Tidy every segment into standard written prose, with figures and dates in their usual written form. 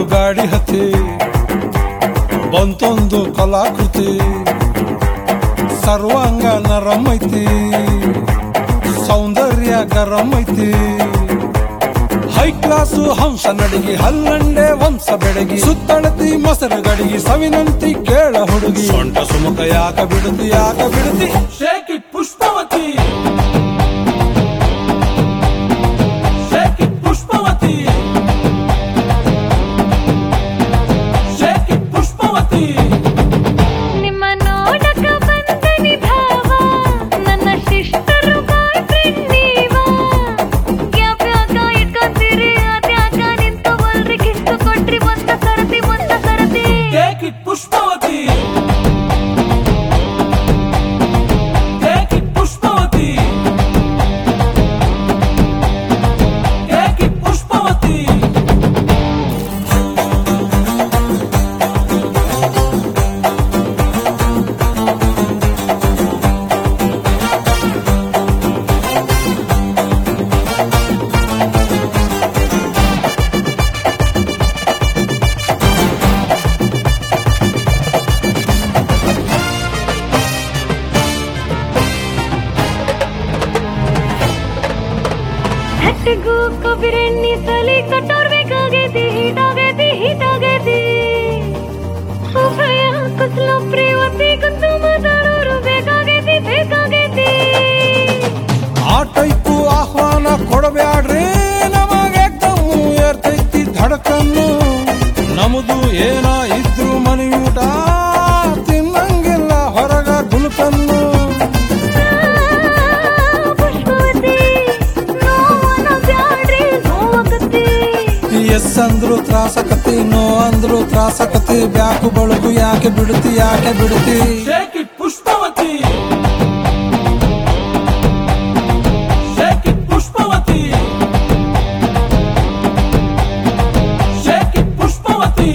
ಗಾಡಿ ಹತ್ತಿ ಬಂತೊಂದು ಕಲಾಕೃತಿ ಸರ್ವಾಂಗ ನರಂ ಐತಿ ಸೌಂದರ್ಯ ಗರಂ ಐತಿ ಹೈ ಕ್ಲಾಸು ಹಂಸ ನಡಿಗಿ ಹಲ್ಲಂಡೆ ವಂಶ ಬೆಡಗಿ ಸುತ್ತಳತಿ ಮೊಸರು ಗಡಿಗಿ ಸವಿನಂತಿ ಕೇಳ ಹುಡುಗಿ ಸೊಂಟ ಸುಮುಖ ಯಾಕ ಬಿಡುತ್ತಿ shake it Pushpavati shake it Pushpavati shake it Pushpavati ನಿಮ್ಮ ನೋಡಕ ಬಂದನಿ ಭಾವ ನನ್ನ ಸಿಸ್ಟರು ಬಾಯ್ ಫ್ರೆಂಡ್ ನೀವಾ ಗ್ಯಾಪ್ಯಾಕ ಇಟ್ಕೊಂತೀರಿ ಅದ್ಯಾಕ ನಿಂತವಲ್ರಿ ಕಿತ್ತು ಕೊಟ್ರಿ ಒಂದ ಸರತಿ ಟೇಕ್ ಇಟ್ ಪುಷ್ಪವತಿ ಹಟ್ಟಿಗೂ ಕೊಬ್ಬಿರೆಣ್ಣಿ ಸಲಿ ಕಟ್ಟೋರ್ ಬೇಕಾಗೈತಿ ಹೀಟಾಗೈತಿ ಉಭಯ ಕುಸ್ಲು ಪ್ರೇವತಿ ಕುತ್ತು ಮಾತಾಡೋರು ಬೇಕಾಗೈತಿ ಆ ಟೈಪು ಆಹ್ವಾನ ಕೊಡಬ್ಯಾಡ್ರಿ ನಮಗೆ ಕಮ್ಮು ಏರ್ತೈತಿ ಧಡಕನ್ನು ನಮ್ದು ಏನ ಇದ್ರು ಮನೆಯೂಟ ತಿನ್ನಂಗಿಲ್ಲ ಹೊರಗ ಗುಲ್ಕನ್ನು ಎಸ್ ಅಂದ್ರು ತ್ರಾಸಕತಿ ನೋ ಅಂದ್ರು ತ್ರಾಸಕತಿ ಬ್ಯಾಕು ಬಳಗು ಯಾಕೆ ಬಿಡುತ್ತಿ shake it Pushpavati shake it Pushpavati shake it Pushpavati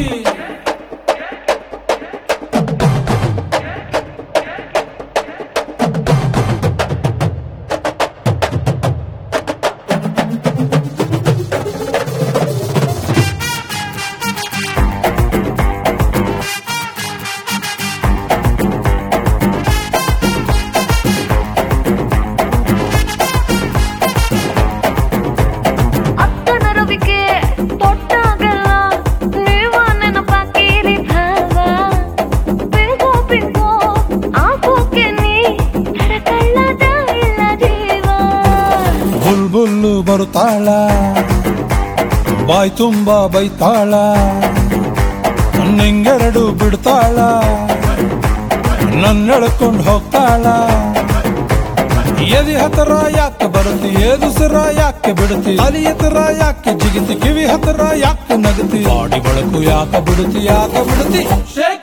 ಬುಲ್ಬುಲ್ಲು ಬರುತ್ತಾಳ ಬಾಯ್ ತುಂಬ ಬೈತಾಳ ನಿಂಗೆರಡು ಬಿಡ್ತಾಳ ನನ್ನೆಳ್ಕೊಂಡು ಹೋಗ್ತಾಳ ಎದಿ ಹತ್ರ ಯಾಕೆ ಬರುತ್ತಿ ಏದುಸರ ಯಾಕೆ ಬಿಡುತ್ತಿ ಅಲಿ ಹತ್ರ ಯಾಕೆ ಜಿಗಿತಿ ಕಿವಿ ಹತ್ರ ಯಾಕೆ ನಗತಿ ಬಾಡಿ ಬಳಕು ಯಾಕೆ ಬಿಡುತ್ತಿ